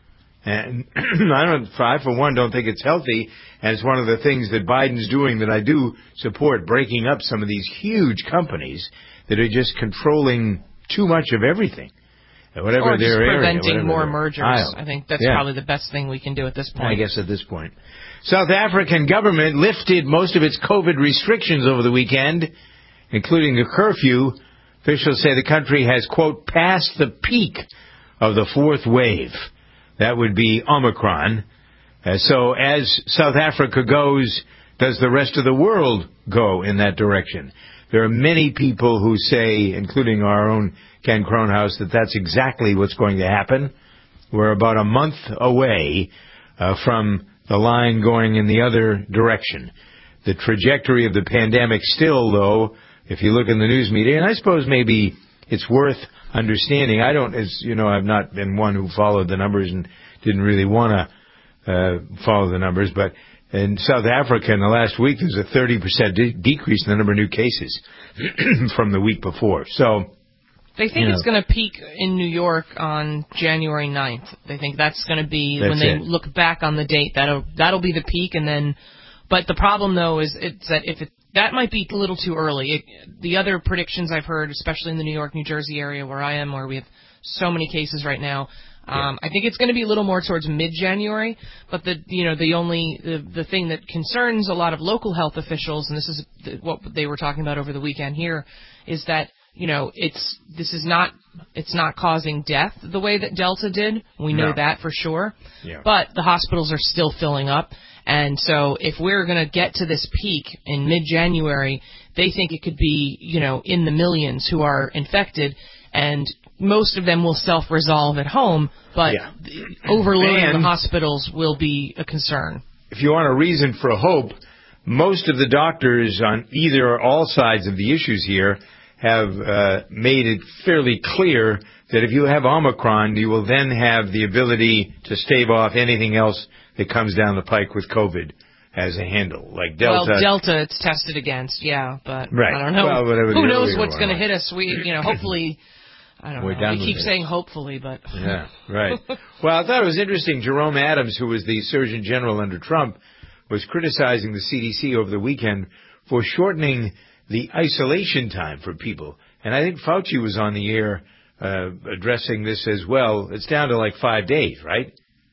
And I don't, I for one don't think it's healthy, and it's one of the things that Biden's doing that I do support, breaking up some of these huge companies that are just controlling too much of everything. Whatever or just their area, preventing whatever more their mergers. aisle. I think that's Yeah. probably the best thing we can do at this point. I guess at this point. South African government lifted most of its COVID restrictions over the weekend, including a curfew. Officials say the country has, quote, passed the peak of the fourth wave. That would be Omicron. Uh, so as South Africa goes, does the rest of the world go in that direction? There are many people who say, including our own Ken Kronhaus, that that's exactly what's going to happen. We're about a month away uh, from the line going in the other direction. The trajectory of the pandemic still, though, if you look in the news media, and I suppose maybe it's worth understanding. I don't, as you know, I've not been one who followed the numbers and didn't really want to uh, follow the numbers, but in South Africa in the last week, there's a thirty percent de- decrease in the number of new cases from the week before. So They think you know. it's going to peak in New York on January ninth. They think that's going to be That's when they it. look back on the date. That'll that'll be the peak, and then. But the problem though is it's that if it that might be a little too early. It, the other predictions I've heard, especially in the New York, New Jersey area where I am, where we have so many cases right now. Um, I think it's going to be a little more towards mid-January, but the you know the only the, the thing that concerns a lot of local health officials, and this is th- what they were talking about over the weekend here, is that you know it's this is not it's not causing death the way that Delta did. We know No. that for sure, Yeah. but the hospitals are still filling up, and so if we're going to get to this peak in mid-January, they think it could be you know in the millions who are infected, and most of them will self-resolve at home, but Yeah. overloading And- the hospitals will be a concern. if you want a reason for hope, most of the doctors on either or all sides of the issues here have uh, made it fairly clear that if you have Omicron, you will then have the ability to stave off anything else that comes down the pike with COVID as a handle, like Delta. Well, Delta it's tested against, yeah, but Right. I don't know. Well, whatever the Who other knows way what's around. going to hit us? We, you know, hopefully, I don't We're know. done We with keep it. saying hopefully, but Yeah, right. Well, I thought it was interesting. Jerome Adams, who was the Surgeon General under Trump, was criticizing the C D C over the weekend for shortening the isolation time for people. And I think Fauci was on the air uh, addressing this as well. It's down to like five days, right?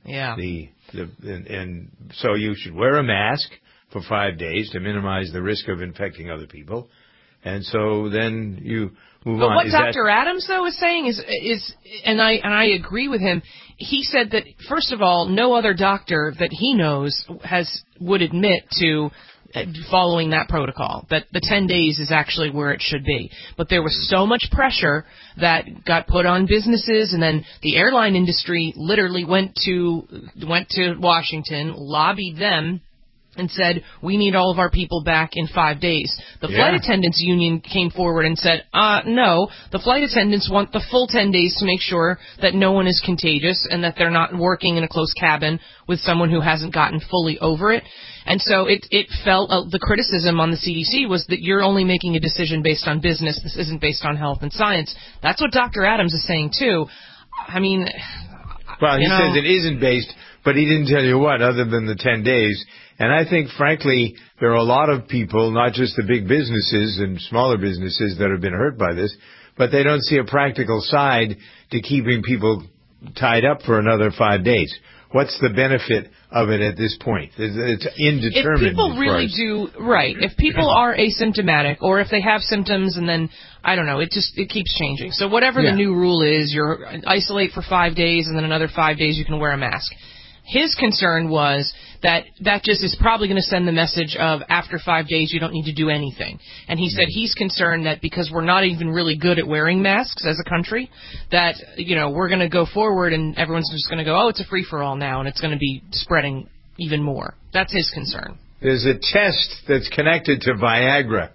Yeah. The, the and, and so you should wear a mask for five days to minimize the risk of infecting other people. And so then you move but on. what is Doctor That, Adams though is saying is is and I and I agree with him. He said that first of all, no other doctor that he knows has would admit to following that protocol, that the ten days is actually where it should be. But there was so much pressure that got put on businesses, and then the airline industry literally went to went to Washington, lobbied them, and said, we need all of our people back in five days. The Yeah. flight attendants union came forward and said, uh, no, the flight attendants want the full ten days to make sure that no one is contagious and that they're not working in a closed cabin with someone who hasn't gotten fully over it. And so it, it felt, uh, the criticism on the C D C was that you're only making a decision based on business. This isn't based on health and science. That's what Doctor Adams is saying, too. I mean, well, he you know, says it isn't based, but he didn't tell you what other than the ten days. And I think, frankly, there are a lot of people, not just the big businesses and smaller businesses that have been hurt by this, but they don't see a practical side to keeping people tied up for another five days. What's the benefit of it at this point? It's indeterminate. If people really do, right, if people are asymptomatic or if they have symptoms and then, I don't know, it just, it keeps changing. So whatever Yeah. the new rule is, you're isolate for five days and then another five days you can wear a mask. His concern was that that just is probably going to send the message of after five days you don't need to do anything. And he said he's concerned that because we're not even really good at wearing masks as a country, that, you know, we're going to go forward and everyone's just going to go, oh, it's a free-for-all now, and it's going to be spreading even more. That's his concern. There's a test that's connected to Viagra.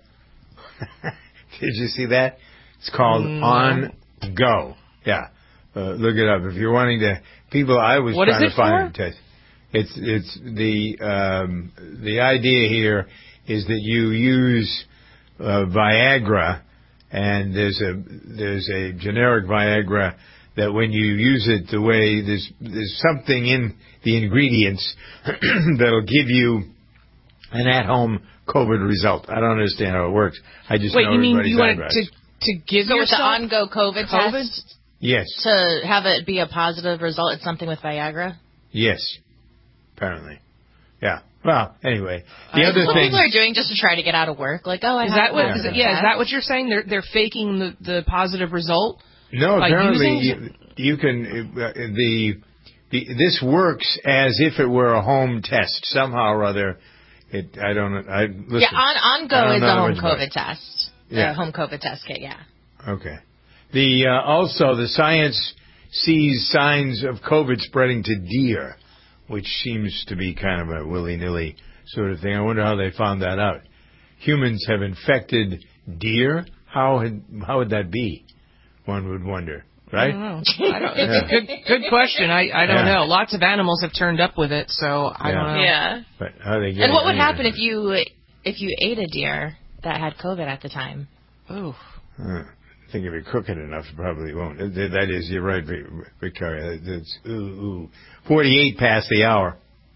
Did you see that? It's called Mm. On Go. Yeah. Uh, look it up. If you're wanting to, people, I was What trying is to it find for? a test. It's, it's the, um, the idea here is that you use, uh, Viagra, and there's a, there's a generic Viagra that when you use it the way, there's, there's something in the ingredients that'll give you an at-home COVID result. I don't understand how it works. I just Wait, know you mean everybody's you want eyebrows. to, to give So with the yourself on-go COVID, COVID? test, Yes. to have it be a positive result, it's something with Viagra? Yes. Apparently. Yeah. Well, anyway, the Uh, other what thing. people are doing just to try to get out of work, like, oh, I Is have that a what? positive Is it, yeah, is test. that what you're saying? They're they're faking the, the positive result. No, by apparently using- you, you can. Uh, the, the this works as if it were a home test somehow or other. It. I don't. I listen. Yeah, on on I go don't is know a home much about COVID it. test. Yeah. A home COVID test kit, yeah. Okay. The uh, also the science sees signs of COVID spreading to deer, which seems to be kind of a willy-nilly sort of thing. I wonder how they found that out. Humans have infected deer? How had, how would that be? One would wonder, right? I don't know. I don't, it's a good good question. I, I don't Yeah. know. Lots of animals have turned up with it, so I Yeah. don't know. Yeah. But how they get And what it would anyway. happen if you if you ate a deer that had COVID at the time? Ooh. Uh, I think if you cook it enough, it probably won't. That that is, you're right, Victoria. It's ooh, ooh. forty-eight past the hour.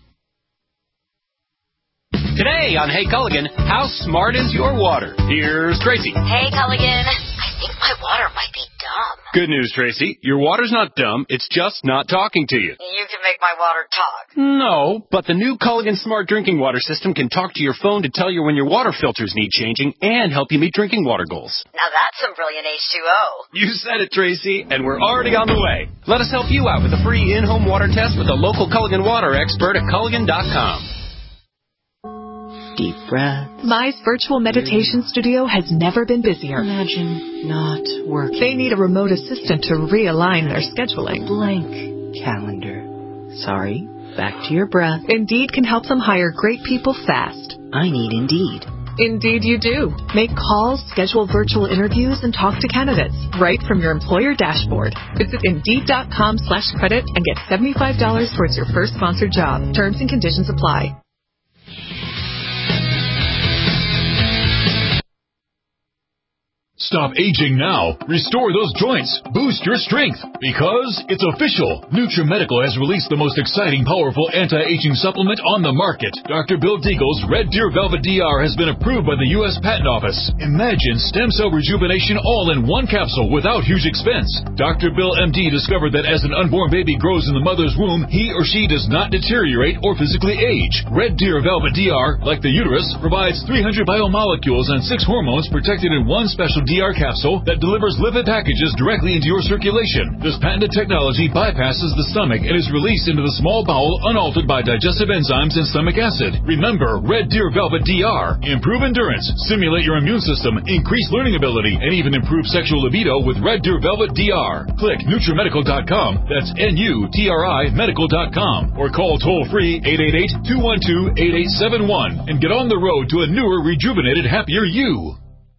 Today on Hey Culligan, how smart is your water? Here's Tracy. Hey, Culligan. I think my water might be dumb. Good news, Tracy. Your water's not dumb. It's just not talking to you. You can make my water talk. No, but the new Culligan Smart Drinking Water System can talk to your phone to tell you when your water filters need changing and help you meet drinking water goals. Now that's some brilliant H two O. You said it, Tracy, and we're already on the way. Let us help you out with a free in-home water test with a local Culligan water expert at Culligan dot com. Deep breath. Mize Virtual Meditation Studio has never been busier. Imagine not working. They need a remote assistant to realign their scheduling. Blank calendar. Sorry. Back to your breath. Indeed can help them hire great people fast. I need Indeed. Indeed you do. Make calls, schedule virtual interviews, and talk to candidates right from your employer dashboard. Visit Indeed.com slash credit and get seventy-five dollars towards your first sponsored job. Terms and conditions apply. Stop aging now. Restore those joints. Boost your strength. Because it's official. NutriMedical has released the most exciting, powerful anti-aging supplement on the market. Doctor Bill Deagle's Red Deer Velvet D R has been approved by the U S Patent Office. Imagine stem cell rejuvenation all in one capsule without huge expense. Doctor Bill M D discovered that as an unborn baby grows in the mother's womb, he or she does not deteriorate or physically age. Red Deer Velvet D R, like the uterus, provides three hundred biomolecules and six hormones protected in one special D R capsule that delivers lipid packages directly into your circulation. This patented technology bypasses the stomach and is released into the small bowel unaltered by digestive enzymes and stomach acid. Remember, Red Deer Velvet D R. Improve endurance, stimulate your immune system, increase learning ability, and even improve sexual libido with Red Deer Velvet D R. Click NutriMedical dot com, that's N U T R I medical dot com, or call toll-free eight eight eight, two one two, eight eight seven one and get on the road to a newer, rejuvenated, happier you.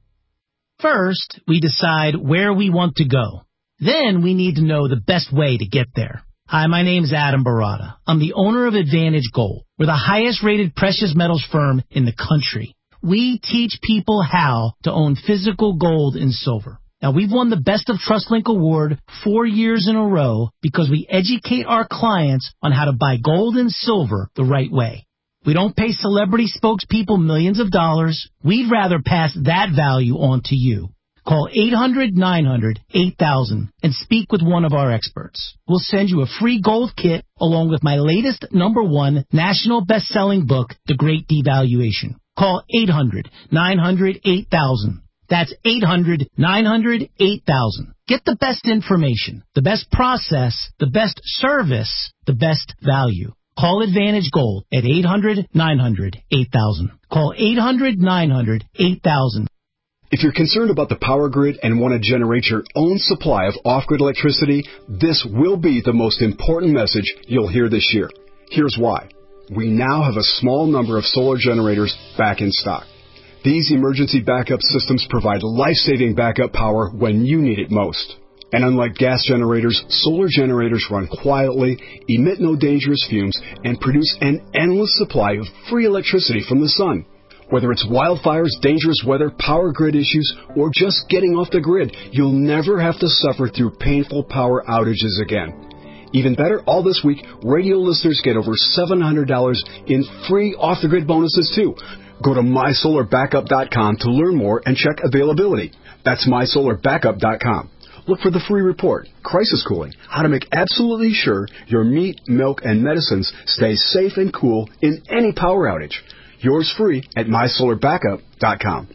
First, we decide where we want to go. Then we need to know the best way to get there. Hi, my name is Adam Barada. I'm the owner of Advantage Gold. We're the highest-rated precious metals firm in the country. We teach people how to own physical gold and silver. Now, we've won the Best of TrustLink Award four years in a row because we educate our clients on how to buy gold and silver the right way. We don't pay celebrity spokespeople millions of dollars. We'd rather pass that value on to you. Call eight hundred, nine hundred, eight thousand and speak with one of our experts. We'll send you a free gold kit along with my latest number one national best-selling book, The Great Devaluation. Call eight hundred, nine hundred, eight thousand. That's eight hundred, nine hundred, eight thousand. Get the best information, the best process, the best service, the best value. Call Advantage Gold at eight hundred, nine hundred, eight thousand. Call eight hundred, nine hundred, eight thousand. If you're concerned about the power grid and want to generate your own supply of off-grid electricity, this will be the most important message you'll hear this year. Here's why. We now have a small number of solar generators back in stock. These emergency backup systems provide life-saving backup power when you need it most. And unlike gas generators, solar generators run quietly, emit no dangerous fumes, and produce an endless supply of free electricity from the sun. Whether it's wildfires, dangerous weather, power grid issues, or just getting off the grid, you'll never have to suffer through painful power outages again. Even better, all this week, radio listeners get over seven hundred dollars in free off-the-grid bonuses, too. Go to my solar backup dot com to learn more and check availability. That's my solar backup dot com. Look for the free report, Crisis Cooling, how to make absolutely sure your meat, milk, and medicines stay safe and cool in any power outage. Yours free at my solar backup dot com.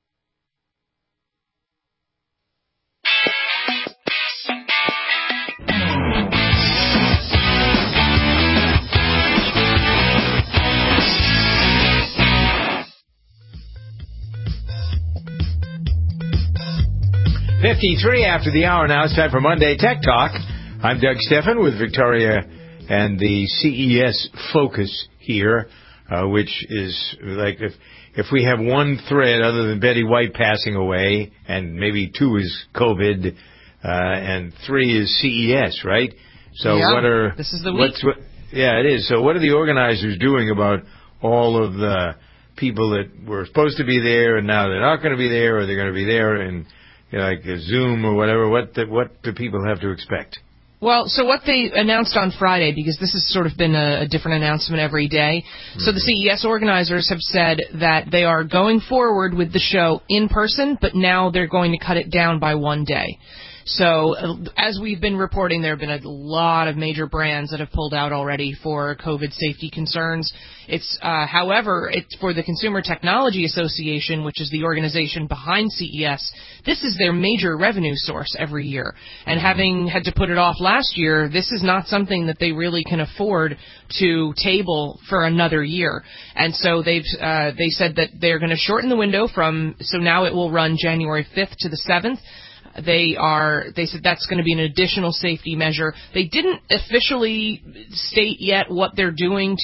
fifty-three after the hour now. It's time for Monday Tech Talk. I'm Doug Steffen with Victoria and the C E S Focus here, uh, which is like if if we have one thread other than Betty White passing away, and maybe two is COVID, uh, and three is C E S, right? So yeah, what are this is the week? What's, what, yeah, it is. So what are the organizers doing about all of the people that were supposed to be there and now they're not going to be there, or they're going to be there and you know, like a Zoom or whatever? What the, what do people have to expect? Well, so what they announced on Friday, because this has sort of been a, a different announcement every day, mm-hmm. so the C E S organizers have said that they are going forward with the show in person, but now they're going to cut it down by one day. So as we've been reporting, there have been a lot of major brands that have pulled out already for COVID safety concerns. It's, uh, however, it's for the Consumer Technology Association, which is the organization behind C E S. This is their major revenue source every year. And having had to put it off last year, this is not something that they really can afford to table for another year. And so they've, uh, they said that they're going to shorten the window from, so now it will run January fifth to the seventh. They are, they said that's going to be an additional safety measure. They didn't officially state yet what they're doing to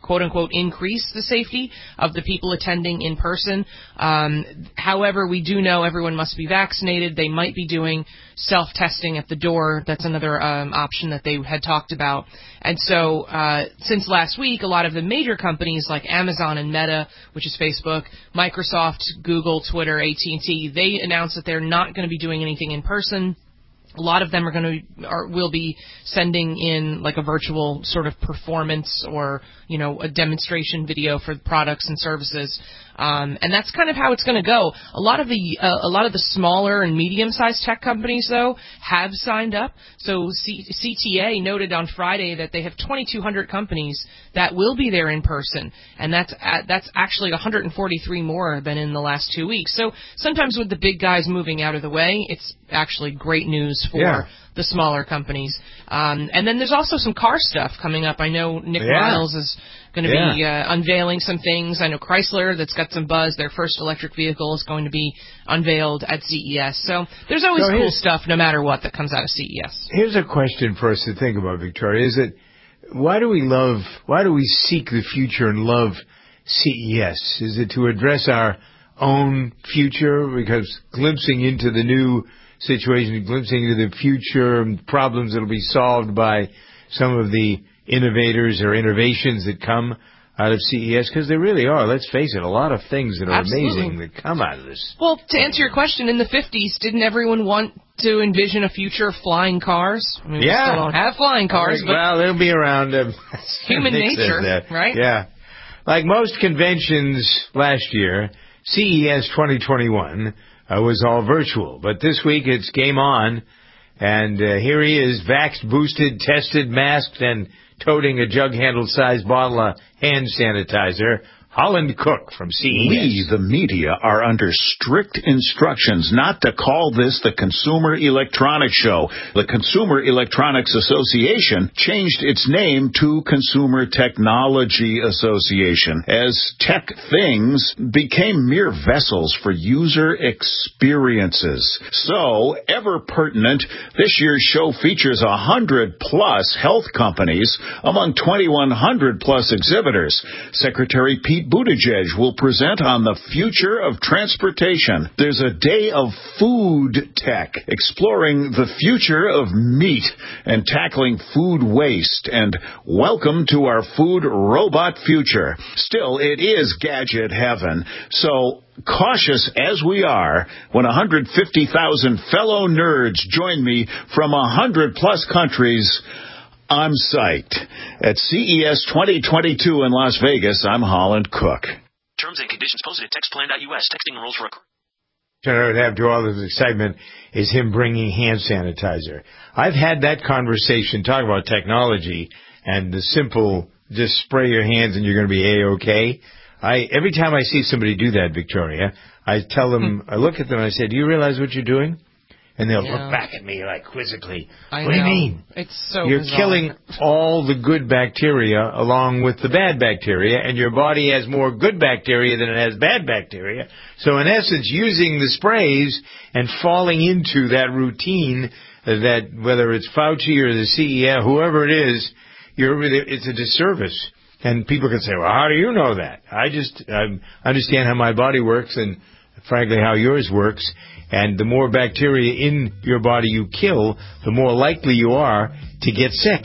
quote-unquote increase the safety of the people attending in person. Um, however, we do know everyone must be vaccinated. They might be doing self-testing at the door. That's another um, option that they had talked about. And so uh, since last week, a lot of the major companies like Amazon and Meta, which is Facebook, Microsoft, Google, Twitter, A T and T, they announced that they're not going to be doing anything in person. A lot of them are going to are, will be sending in like a virtual sort of performance or, you know, a demonstration video for products and services. Um, and that's kind of how it's going to go. A lot of the uh, a lot of the smaller and medium-sized tech companies, though, have signed up. So C- CTA noted on Friday that they have twenty-two hundred companies that will be there in person, and that's uh, that's actually one hundred forty-three more than in the last two weeks. So sometimes with the big guys moving out of the way, it's actually great news for Yeah. the smaller companies. Um, and then there's also some car stuff coming up. I know Nick Yeah. Miles is going to Yeah. be uh, unveiling some things. I know Chrysler, that's got some buzz. Their first electric vehicle is going to be unveiled at C E S. So there's always So cool here's- stuff no matter what that comes out of C E S. Here's a question for us to think about, Victoria. Is that why do we love, why do we seek the future and love C E S? Is it to address our own future? Because glimpsing into the new situation, glimpsing into the future and problems that will be solved by some of the innovators or innovations that come out of C E S? Because there really are, let's face it, a lot of things that are Absolutely. amazing that come out of this. Well, to answer your question, in the fifties, didn't everyone want to envision a future of flying cars? I mean, Yeah. we still don't have flying cars, but Well, they'll be around. Um, human Nick says nature, that. right? Yeah. Like most conventions last year, C E S twenty twenty-one uh, was all virtual. But this week it's game on, and uh, here he is, vaxxed, boosted, tested, masked, and toting a jug-handled sized bottle of hand sanitizer. Holland Cook from C E S. We, the media, are under strict instructions not to call this the Consumer Electronics Show. The Consumer Electronics Association changed its name to Consumer Technology Association, as tech things became mere vessels for user experiences. So, ever pertinent, this year's show features one hundred plus health companies among twenty-one hundred plus exhibitors. Secretary Pete Buttigieg will present on the future of transportation. There's a day of food tech, exploring the future of meat and tackling food waste. And welcome to our food robot future. Still, it is gadget heaven. So, cautious as we are, when one hundred fifty thousand fellow nerds join me from one hundred plus countries, I'm psyched. At C E S twenty twenty-two in Las Vegas, I'm Holland Cook. Terms and conditions posted at textplan dot U S. Texting rules for a... What I would have to all this excitement is him bringing hand sanitizer. I've had that conversation, talking about technology and the simple, just spray your hands and you're going to be A-okay. I, every time I see somebody do that, Victoria, I tell them, I look at them and I say, do you realize what you're doing? And they'll Yeah. look back at me like quizzically. I what do you know. mean? It's so You're bizarre. killing all the good bacteria along with the bad bacteria, and your body has more good bacteria than it has bad bacteria. So in essence, using the sprays and falling into that routine that whether it's Fauci or the C E O, whoever it is, you're really, it's a disservice. And people can say, well, how do you know that? I just I understand how my body works and, frankly, how yours works. And the more bacteria in your body you kill, the more likely you are to get sick.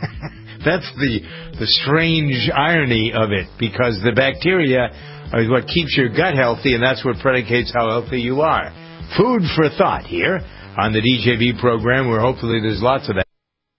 That's the the strange irony of it, because the bacteria is what keeps your gut healthy, and that's what predicates how healthy you are. Food for thought here on the D J V program, where hopefully there's lots of that.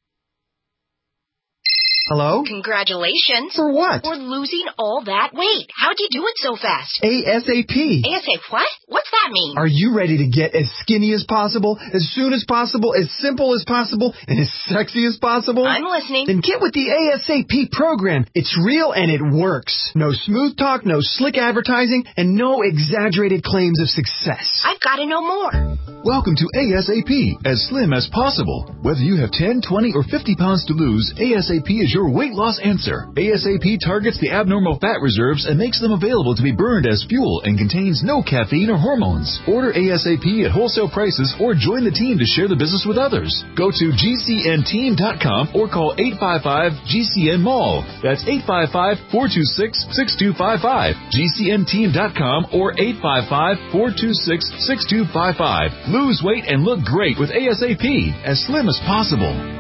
Hello? Congratulations. For what? For losing all that weight. How'd you do it so fast? ASAP. ASAP what? What's that mean? Are you ready to get as skinny as possible, as soon as possible, as simple as possible, and as sexy as possible? I'm listening. Then get with the ASAP program. It's real and it works. No smooth talk, no slick advertising, and no exaggerated claims of success. I've got to know more. Welcome to ASAP, as slim as possible. Whether you have ten, twenty, or fifty pounds to lose, ASAP is your your weight loss answer. ASAP targets the abnormal fat reserves and makes them available to be burned as fuel and contains no caffeine or hormones. Order ASAP at wholesale prices or join the team to share the business with others. Go to G C N team dot com or call eight five five G C N mall. That's eight five five, four two six, six two five five. G C N team dot com or eight five five, four two six, six two five five. Lose weight and look great with ASAP, as slim as possible.